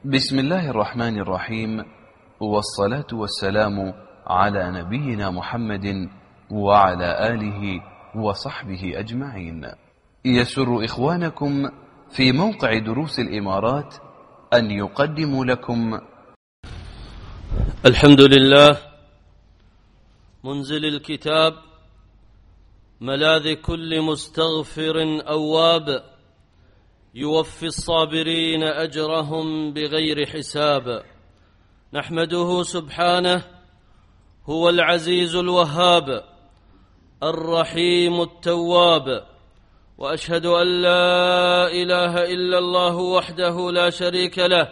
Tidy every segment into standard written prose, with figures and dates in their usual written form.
بسم الله الرحمن الرحيم، والصلاة والسلام على نبينا محمد وعلى آله وصحبه أجمعين. يسر إخوانكم في موقع دروس الإمارات أن يقدموا لكم الحمد لله منزل الكتاب، ملاذ كل مستغفر أواب، يوفي الصابرين أجرهم بغير حساب. نحمده سبحانه، هو العزيز الوهاب الرحيم التواب، وأشهد أن لا إله إلا الله وحده لا شريك له،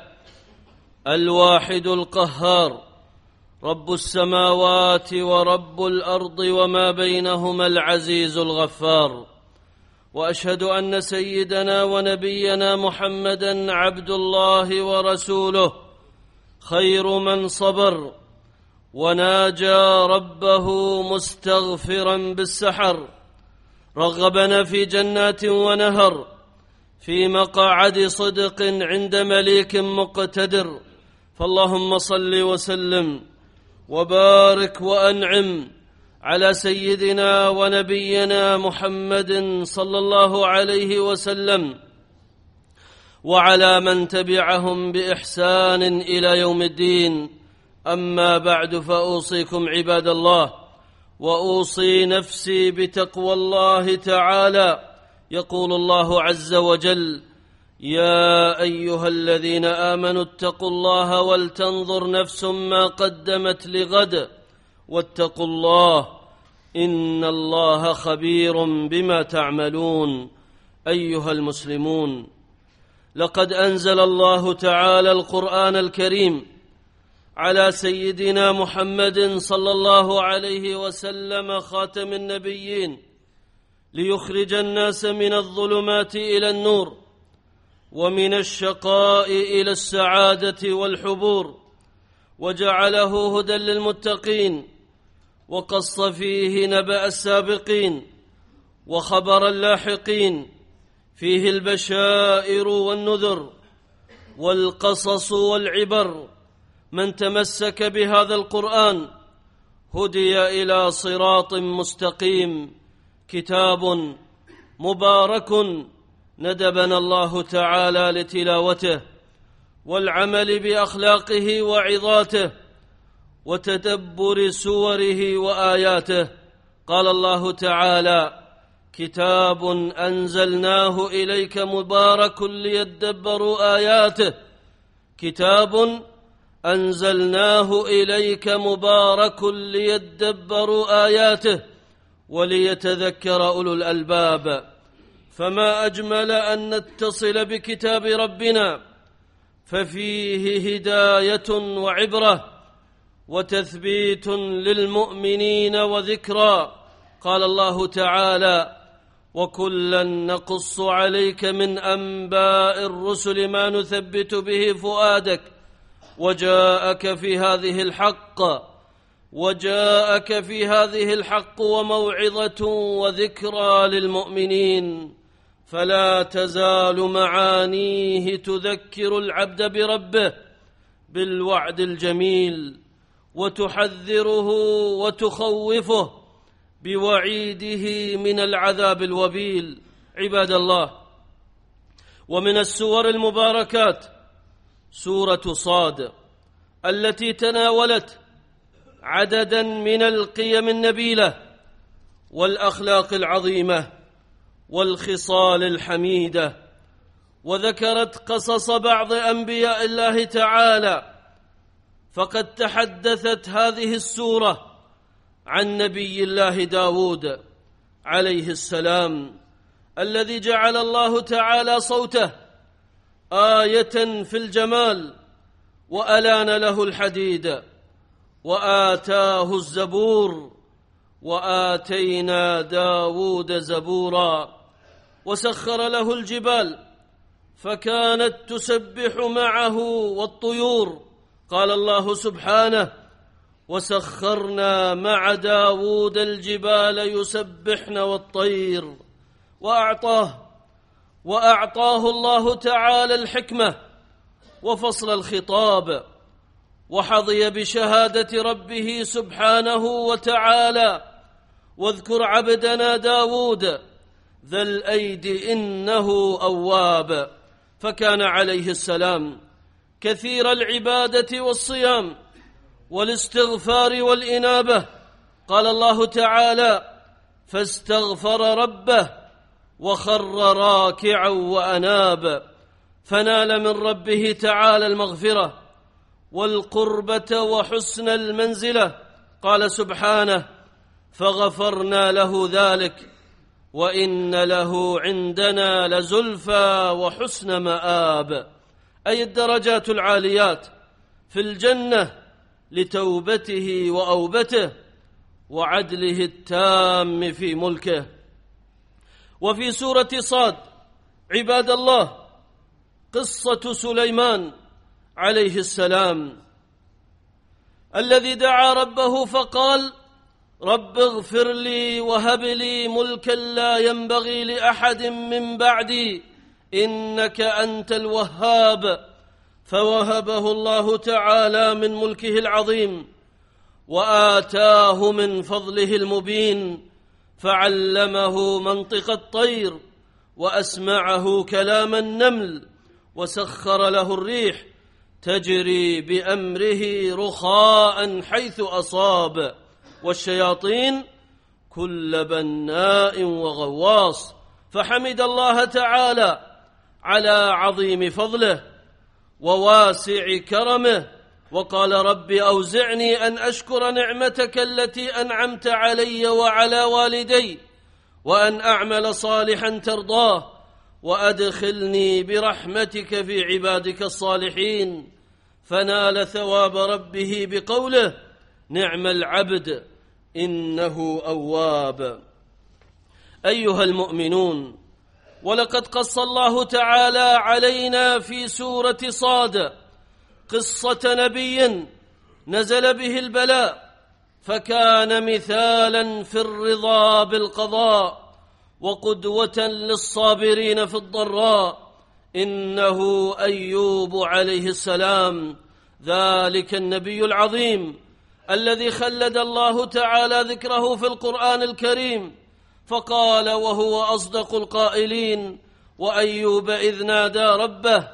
الواحد القهار، رب السماوات ورب الأرض وما بينهما العزيز الغفار. وأشهد أن سيدنا ونبينا محمدًا عبد الله ورسوله، خير من صبر وناجى ربه مستغفرا بالسحر، رغبنا في جنات ونهر، في مقعد صدق عند مليك مقتدر. فاللهم صل وسلم وبارك وأنعم على سيدنا ونبينا محمد صلى الله عليه وسلم، وعلى من تبعهم بإحسان إلى يوم الدين. أما بعد، فأوصيكم عباد الله، وأوصي نفسي بتقوى الله تعالى. يقول الله عز وجل: يا أيها الذين آمنوا اتقوا الله ولتنظر نفس ما قدمت لغد واتقوا الله إن الله خبير بما تعملون. أيها المسلمون، لقد أنزل الله تعالى القرآن الكريم على سيدنا محمد صلى الله عليه وسلم خاتم النبيين، ليخرج الناس من الظلمات إلى النور، ومن الشقاء إلى السعادة والحبور، وجعله هدى للمتقين، وقص فيه نبأ السابقين وخبر اللاحقين، فيه البشائر والنذر والقصص والعبر. من تمسك بهذا القرآن هدي إلى صراط مستقيم. كتاب مبارك ندبنا الله تعالى لتلاوته والعمل بأخلاقه وعظاته وتدبر سوره وآياته. قال الله تعالى: كتاب أنزلناه إليك مبارك ليدبروا آياته. كتاب أنزلناه إليك مبارك ليدبروا آياته وليتذكر أولو الألباب. فما أجمل أن نتصل بكتاب ربنا، ففيه هداية وعبرة وتثبيت للمؤمنين وذكرى. قال الله تعالى: وكلا نقص عليك من أنباء الرسل ما نثبت به فؤادك وجاءك في هذه الحق وموعظة وذكرى للمؤمنين. فلا تزال معانيه تذكر العبد بربه بالوعد الجميل، وتحذره وتخوفه بوعيده من العذاب الوبيل. عباد الله، ومن السور المباركات سورة صاد، التي تناولت عددا من القيم النبيلة والأخلاق العظيمة والخصال الحميدة، وذكرت قصص بعض أنبياء الله تعالى. فقد تحدثت هذه السورة عن نبي الله داود عليه السلام، الذي جعل الله تعالى صوته آية في الجمال، وألان له الحديد، وآتاه الزبور، وآتينا داود زبورا، وسخر له الجبال فكانت تسبح معه والطيور. قال الله سبحانه: وسخرنا مع داود الجبال يسبحن والطير. وأعطاه الله تعالى الحكمة وفصل الخطاب، وحظي بشهادة ربه سبحانه وتعالى: واذكر عبدنا داود ذا الأيد إنه أواب. فكان عليه السلام كثير العبادة والصيام والاستغفار والإنابة. قال الله تعالى: فاستغفر ربه وخر راكعا وأناب، فنال من ربه تعالى المغفرة والقربة وحسن المنزلة. قال سبحانه: فغفرنا له ذلك وإن له عندنا لزلفى وحسن مآب، أي الدرجات العاليات في الجنة لتوبته وأوبته وعدله التام في ملكه. وفي سورة صاد عباد الله قصة سليمان عليه السلام الذي دعا ربه فقال: رب اغفر لي وهب لي ملكا لا ينبغي لأحد من بعدي إنك أنت الوهاب. فوهبه الله تعالى من ملكه العظيم وآتاه من فضله المبين، فعلمه منطق الطير وأسمعه كلام النمل، وسخر له الريح تجري بأمره رخاء حيث أصاب، والشياطين كل بناء وغواص. فحمد الله تعالى على عظيم فضله وواسع كرمه، وقال: رب أوزعني أن أشكر نعمتك التي أنعمت علي وعلى والدي وأن أعمل صالحا ترضاه وأدخلني برحمتك في عبادك الصالحين. فنال ثواب ربه بقوله: نعم العبد إنه أواب. أيها المؤمنون، ولقد قص الله تعالى علينا في سورة صاد قصة نبي نزل به البلاء، فكان مثالا في الرضا بالقضاء وقدوة للصابرين في الضراء. إنه أيوب عليه السلام، ذلك النبي العظيم الذي خلد الله تعالى ذكره في القرآن الكريم، فقال وهو أصدق القائلين: وأيوب إذ نادى ربه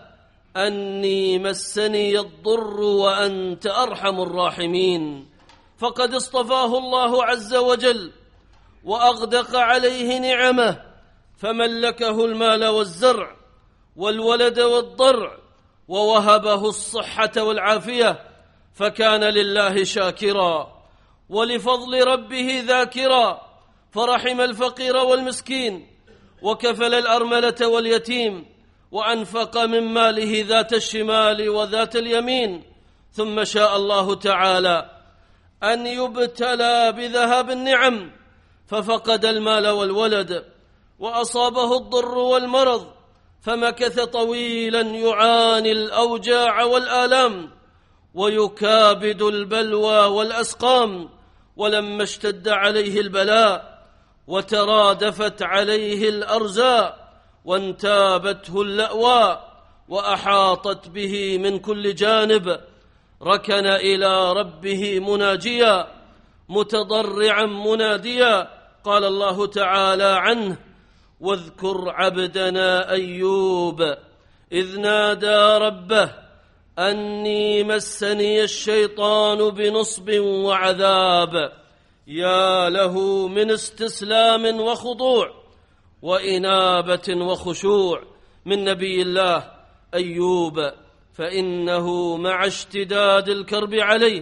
أني مسني الضر وأنت أرحم الراحمين. فقد اصطفاه الله عز وجل وأغدق عليه نعمه، فملكه المال والزرع والولد والضرع، ووهبه الصحة والعافية، فكان لله شاكرا ولفضل ربه ذاكرا، فرحم الفقير والمسكين وكفل الأرملة واليتيم، وأنفق من ماله ذات الشمال وذات اليمين. ثم شاء الله تعالى أن يبتلى بذهاب النعم، ففقد المال والولد، وأصابه الضر والمرض، فمكث طويلا يعاني الأوجاع والآلام ويكابد البلوى والأسقام. ولما اشتد عليه البلاء وترادفت عليه الأرزاق وانتابته اللأواء وأحاطت به من كل جانب، ركن إلى ربه مناجيا متضرعا مناديا. قال الله تعالى عنه: واذكر عبدنا أيوب إذ نادى ربه أني مسني الشيطان بنصب وعذاب. يا له من استسلام وخضوع وإنابة وخشوع من نبي الله أيوب، فإنه مع اشتداد الكرب عليه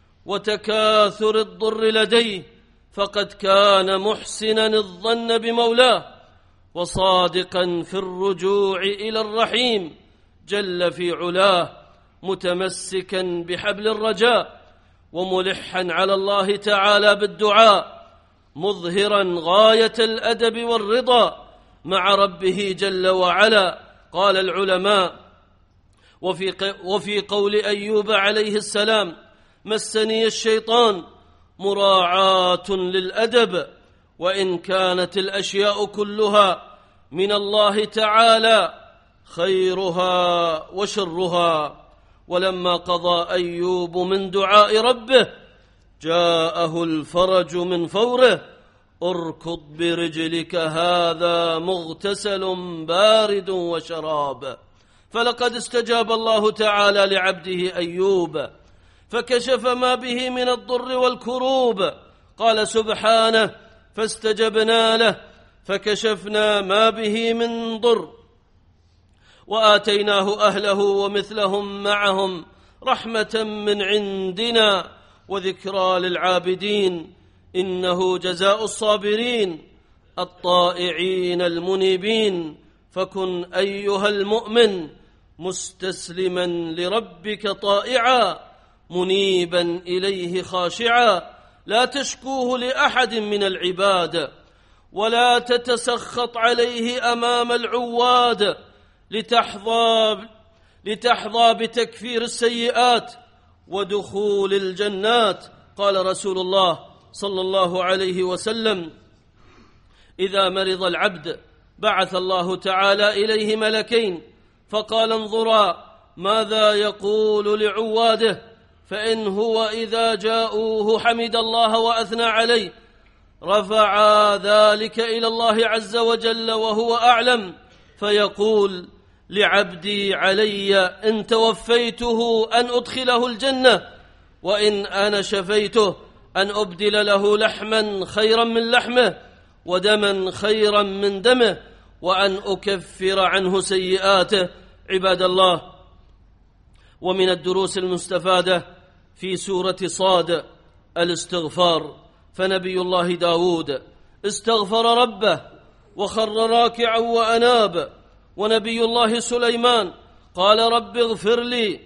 وتكاثر الضر لديه فقد كان محسنا الظن بمولاه وصادقا في الرجوع إلى الرحيم جل في علاه، متمسكا بحبل الرجاء وملحا على الله تعالى بالدعاء، مظهرا غاية الأدب والرضا مع ربه جل وعلا. قال العلماء: وفي قول أيوب عليه السلام مسني الشيطان مراعاة للأدب، وإن كانت الأشياء كلها من الله تعالى خيرها وشرها. ولما قضى أيوب من دعاء ربه جاءه الفرج من فوره: اركض برجلك هذا مغتسل بارد وشراب. فلقد استجاب الله تعالى لعبده أيوب فكشف ما به من الضر والكروب. قال سبحانه: فاستجبنا له فكشفنا ما به من ضر وآتيناه أهله ومثلهم معهم رحمة من عندنا وذكرى للعابدين، إنه جزاء الصابرين الطائعين المنيبين. فكن أيها المؤمن مستسلما لربك طائعا منيبا إليه خاشعا، لا تشكوه لأحد من العباد ولا تتسخط عليه أمام العواد لتحظى بتكفير السيئات ودخول الجنات. قال رسول الله صلى الله عليه وسلم: إذا مرض العبد بعث الله تعالى إليه ملكين فقال: انظرا ماذا يقول لعواده، فإن هو إذا جاءوه حمد الله وأثنى عليه رفع ذلك إلى الله عز وجل وهو أعلم، فيقول: لعبدي علي إن توفيته أن أدخله الجنة، وإن أنا شفيته أن أبدل له لحما خيرا من لحمه ودما خيرا من دمه وأن أكفر عنه سيئاته. عباد الله، ومن الدروس المستفادة في سورة صاد الاستغفار، فنبي الله داود استغفر ربه وخر راكعا وأناب، ونبي الله سليمان قال: رب اغفر لي.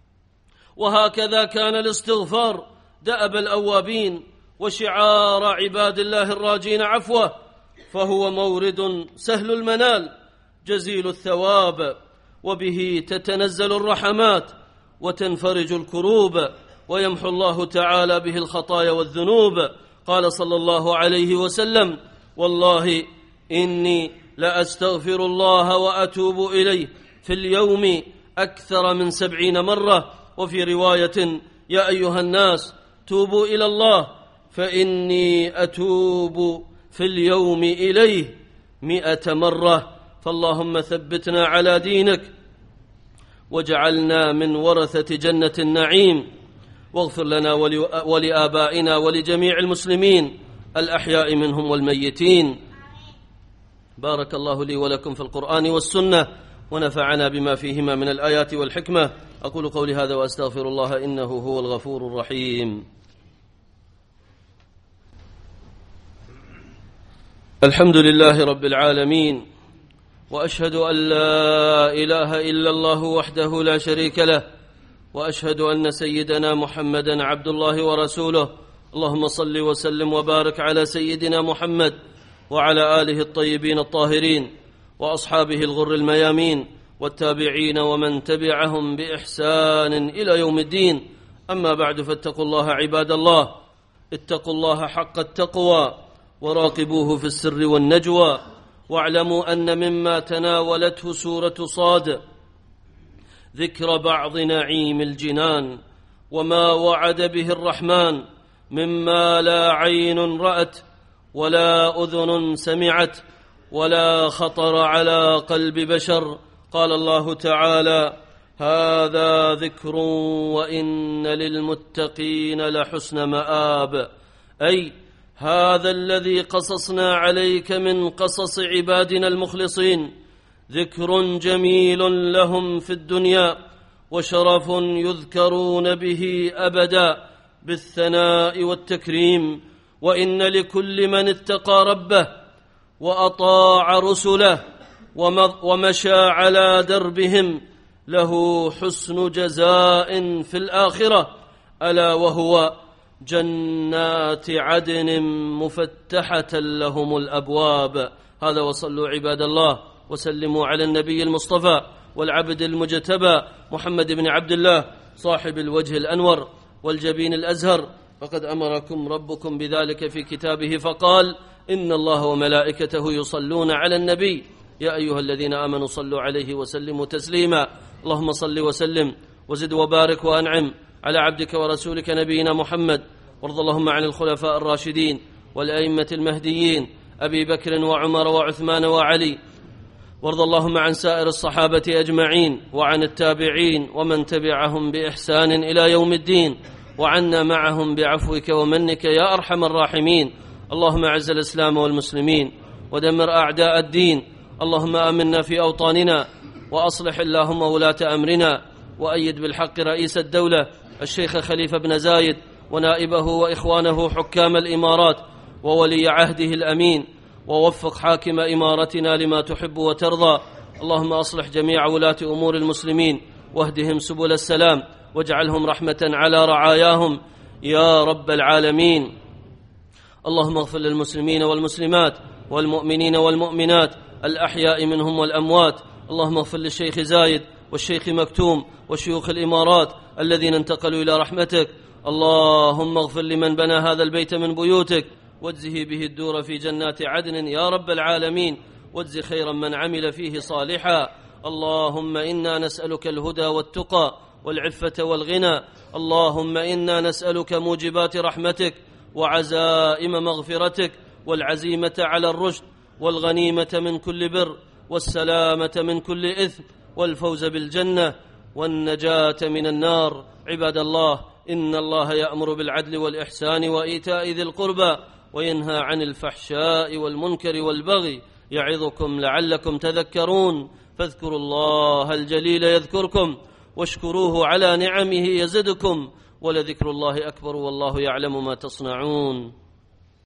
وهكذا كان الاستغفار دأب الأوابين وشعار عباد الله الراجين عفوه، فهو مورد سهل المنال جزيل الثواب، وبه تتنزل الرحمات وتنفرج الكروب ويمحو الله تعالى به الخطايا والذنوب. قال صلى الله عليه وسلم: والله إني لأستغفر الله وأتوب إليه في اليوم أكثر من 70 مرة. وفي رواية: يا أيها الناس توبوا إلى الله فإني أتوب في اليوم إليه 100 مرة. فاللهم ثبتنا على دينك واجعلنا من ورثة جنة النعيم، واغفر لنا ولآبائنا ولجميع المسلمين الأحياء منهم والميتين. بارك الله لي ولكم في القرآن والسنة، ونفعنا بما فيهما من الآيات والحكمة. أقول قولي هذا وأستغفر الله إنه هو الغفور الرحيم. الحمد لله رب العالمين، وأشهد أن لا إله إلا الله وحده لا شريك له، وأشهد أن سيدنا محمدا عبد الله ورسوله. اللهم صل وسلم وبارك على سيدنا محمد وعلى آله الطيبين الطاهرين وأصحابه الغر الميامين والتابعين ومن تبعهم بإحسان إلى يوم الدين. أما بعد، فاتقوا الله عباد الله، اتقوا الله حق التقوى وراقبوه في السر والنجوى، واعلموا أن مما تناولته سورة صاد ذكر بعض نعيم الجنان وما وعد به الرحمن مما لا عين رأت ولا أذن سمعت ولا خطر على قلب بشر. قال الله تعالى: هذا ذكر وإن للمتقين لحسن مآب، أي هذا الذي قصصنا عليك من قصص عبادنا المخلصين ذكر جميل لهم في الدنيا وشرف يذكرون به أبدا بالثناء والتكريم. وإن لكل من اتقى ربه وأطاع رسله ومشى على دربهم له حسن جزاء في الآخرة، ألا وهو جنات عدن مفتحة لهم الأبواب. هذا، وصلوا عباد الله وسلموا على النبي المصطفى والعبد المجتبى محمد بن عبد الله صاحب الوجه الأنور والجبين الأزهر، فقد أمركم ربكم بذلك في كتابه فقال: إن الله وملائكته يصلون على النبي يا أيها الذين آمنوا صلوا عليه وسلموا تسليما. اللهم صل وسلم وزد وبارك وأنعم على عبدك ورسولك نبينا محمد. وارض اللهم عن الخلفاء الراشدين والأئمة المهديين أبي بكر وعمر وعثمان وعلي. وارض اللهم عن سائر الصحابة أجمعين وعن التابعين ومن تبعهم بإحسان إلى يوم الدين، وعنا معهم بعفوك ومنك يا أرحم الراحمين. اللهم أعز الإسلام والمسلمين ودمر أعداء الدين. اللهم آمنا في أوطاننا، وأصلح اللهم ولاة أمرنا، وأيد بالحق رئيس الدولة الشيخ خليفة بن زايد ونائبه وإخوانه حكام الإمارات وولي عهده الأمين، ووفق حاكم إمارتنا لما تحب وترضى. اللهم أصلح جميع ولاة أمور المسلمين واهدهم سبل السلام، واجعلهم رحمة على رعاياهم يا رب العالمين. اللهم اغفر للمسلمين والمسلمات والمؤمنين والمؤمنات الأحياء منهم والأموات. اللهم اغفر للشيخ زايد والشيخ مكتوم وشيوخ الإمارات الذين انتقلوا إلى رحمتك. اللهم اغفر لمن بنى هذا البيت من بيوتك، واجزه به الدور في جنات عدن يا رب العالمين، واجز خيرا من عمل فيه صالحا. اللهم إنا نسألك الهدى والتقى والعفة والغنى. اللهم إنا نسألك موجبات رحمتك وعزائم مغفرتك والعزيمة على الرشد والغنيمة من كل بر والسلامة من كل إثم والفوز بالجنة والنجاة من النار. عباد الله، إن الله يأمر بالعدل والإحسان وإيتاء ذي القربى وينهى عن الفحشاء والمنكر والبغي، يعظكم لعلكم تذكرون. فاذكروا الله الجليل يذكركم، واشكروه على نعمه يزدكم، ولذكر الله أكبر والله يعلم ما تصنعون.